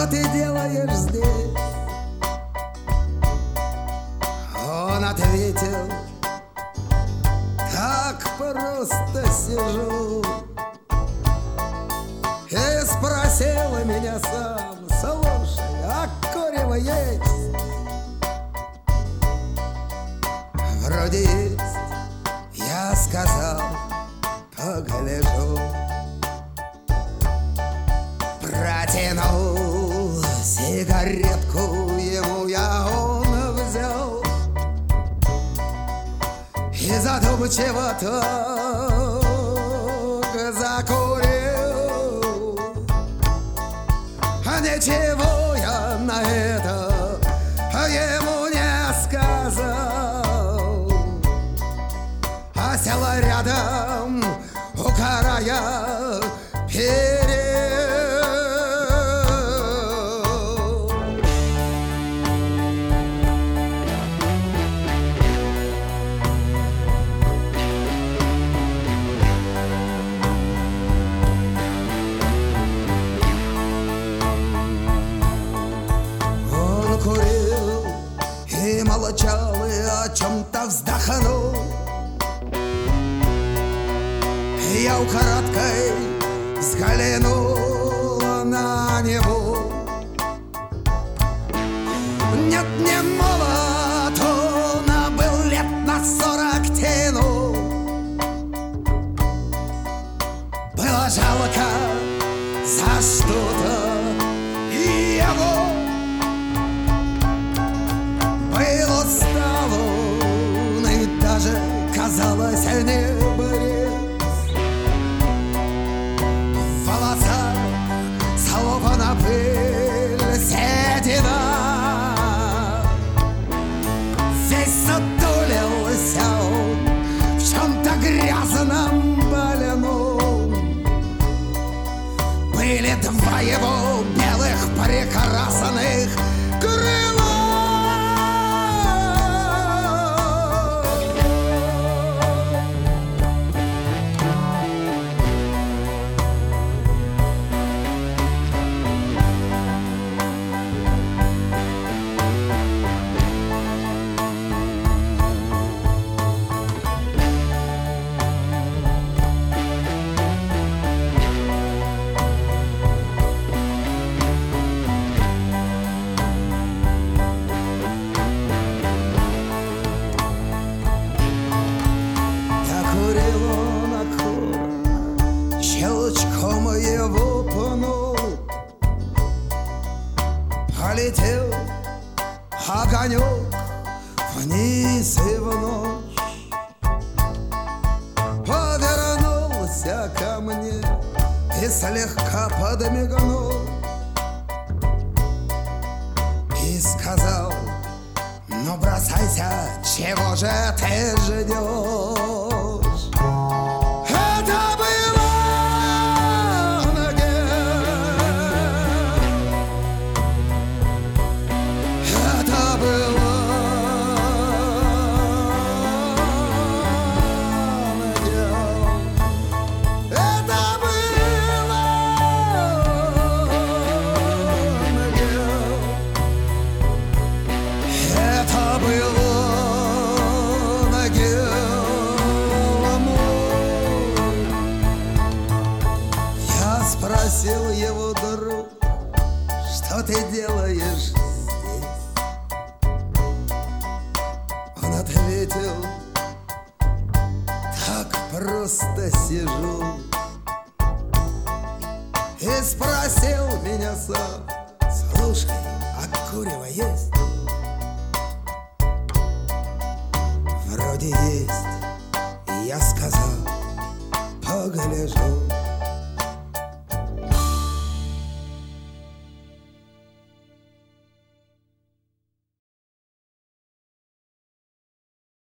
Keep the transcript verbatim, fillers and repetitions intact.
ты делаешь здесь? Он ответил: так просто сижу. И спросил меня сам: слушай, а курево есть? Вроде есть. Я сказал: погляжу. Протянул сигаретку ему, я он взял и задумчиво так закурил. А ничего я на это ему не сказал, а села рядом, укорая перед. И молчал, и о чем-то вздохнул. Я украдкой взглянул на него. Нет, не молод, он был лет на сорок тянул. Было жалко за что-то его. Был устал он и даже, казалось, не борец. В волосах слопана пыль, седина. Весь сутулился он в чем-то грязном больном. Были два его белых прекрасных крыла. Щелчком его пнул, полетел огонек вниз и в ночь. Повернулся ко мне и слегка подмигнул и сказал: ну бросайся, чего же ты ждешь? Это было спросил его друг: что ты делаешь здесь? Он ответил: так просто сижу. И спросил меня сам: слушай, а курево есть? Вроде есть. Я сказал: погляжу.